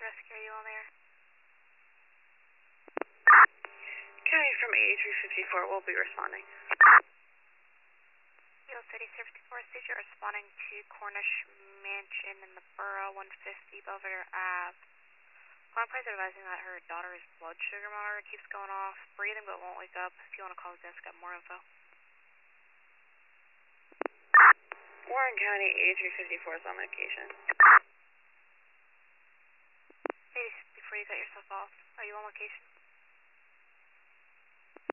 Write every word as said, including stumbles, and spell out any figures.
Rescue, are you on there? County from eighty-three fifty-four will be responding. Field City fifty-four, Station responding to Cornish Mansion in the Borough, one fifty Belvedere Ave. Client is advising that her daughter's blood sugar monitor keeps going off, breathing but won't wake up. If you want to call the desk, get more info. Warren County eighty-three fifty-four is on location. Hey, before you cut yourself off, are you on location?